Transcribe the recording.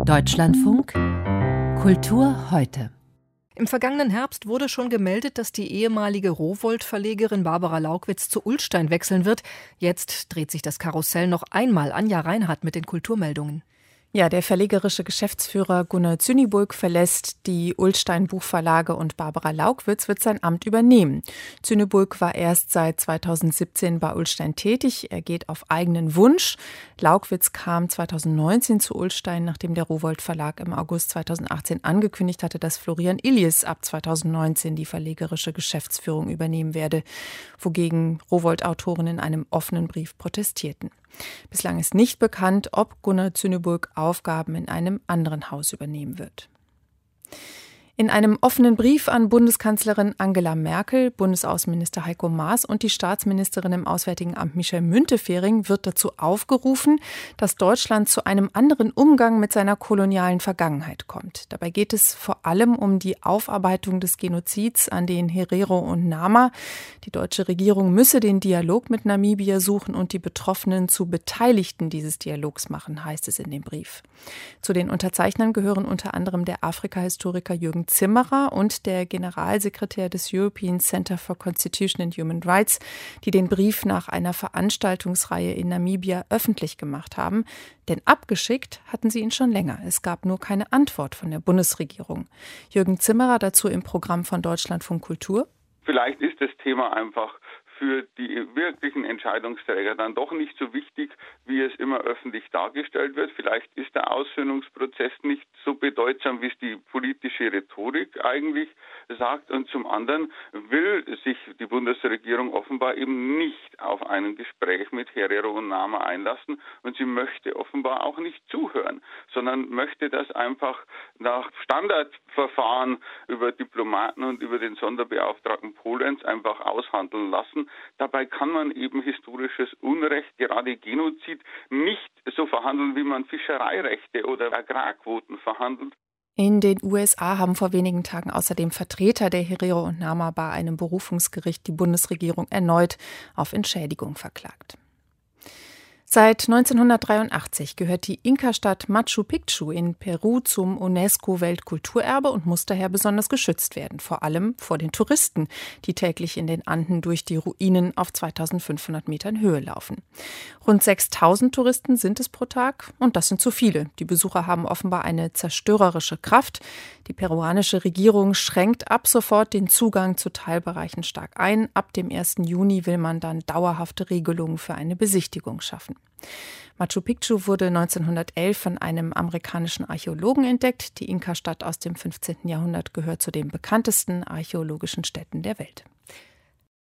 Deutschlandfunk Kultur heute. Im vergangenen Herbst wurde schon gemeldet, dass die ehemalige Rowohlt-Verlegerin Barbara Laugwitz zu Ullstein wechseln wird. Jetzt dreht sich das Karussell noch einmal. Anja Reinhardt mit den Kulturmeldungen. Ja, der verlegerische Geschäftsführer Gunnar Zünibulk verlässt die Ullstein Buchverlage und Barbara Laugwitz wird sein Amt übernehmen. Zünibulk war erst seit 2017 bei Ullstein tätig. Er geht auf eigenen Wunsch. Laugwitz kam 2019 zu Ullstein, nachdem der Rowohlt Verlag im August 2018 angekündigt hatte, dass Florian Illies ab 2019 die verlegerische Geschäftsführung übernehmen werde, wogegen Rowohlt-Autoren in einem offenen Brief protestierten. Bislang ist nicht bekannt, ob Gunnar Zünibulk Aufgaben in einem anderen Haus übernehmen wird. In einem offenen Brief an Bundeskanzlerin Angela Merkel, Bundesaußenminister Heiko Maas und die Staatsministerin im Auswärtigen Amt Michel Müntefering wird dazu aufgerufen, dass Deutschland zu einem anderen Umgang mit seiner kolonialen Vergangenheit kommt. Dabei geht es vor allem um die Aufarbeitung des Genozids an den Herero und Nama. Die deutsche Regierung müsse den Dialog mit Namibia suchen und die Betroffenen zu Beteiligten dieses Dialogs machen, heißt es in dem Brief. Zu den Unterzeichnern gehören unter anderem der Afrika-Historiker Jürgen Zimmerer und der Generalsekretär des European Center for Constitution and Human Rights, die den Brief nach einer Veranstaltungsreihe in Namibia öffentlich gemacht haben. Denn abgeschickt hatten sie ihn schon länger. Es gab nur keine Antwort von der Bundesregierung. Jürgen Zimmerer dazu im Programm von Deutschlandfunk Kultur. Vielleicht ist das Thema einfach für die wirklichen Entscheidungsträger dann doch nicht so wichtig, wie es immer öffentlich dargestellt wird. Vielleicht ist der Aussöhnungsprozess nicht so bedeutsam, wie es die politische Rhetorik eigentlich sagt. Und zum anderen will sich die Bundesregierung offenbar eben nicht auf ein Gespräch mit Herero und Nama einlassen. Und sie möchte offenbar auch nicht zuhören, sondern möchte das einfach nach Standardverfahren über Diplomaten und über den Sonderbeauftragten Polens einfach aushandeln lassen. Dabei kann man eben historisches Unrecht, gerade Genozid, nicht so verhandeln, wie man Fischereirechte oder Agrarquoten verhandelt. In den USA haben vor wenigen Tagen außerdem Vertreter der Herero und Nama bei einem Berufungsgericht die Bundesregierung erneut auf Entschädigung verklagt. Seit 1983 gehört die Inka-Stadt Machu Picchu in Peru zum UNESCO-Weltkulturerbe und muss daher besonders geschützt werden, vor allem vor den Touristen, die täglich in den Anden durch die Ruinen auf 2500 Metern Höhe laufen. Rund 6000 Touristen sind es pro Tag und das sind zu viele. Die Besucher haben offenbar eine zerstörerische Kraft. Die peruanische Regierung schränkt ab sofort den Zugang zu Teilbereichen stark ein. Ab dem 1. Juni will man dann dauerhafte Regelungen für eine Besichtigung schaffen. Machu Picchu wurde 1911 von einem amerikanischen Archäologen entdeckt. Die Inka-Stadt aus dem 15. Jahrhundert gehört zu den bekanntesten archäologischen Städten der Welt.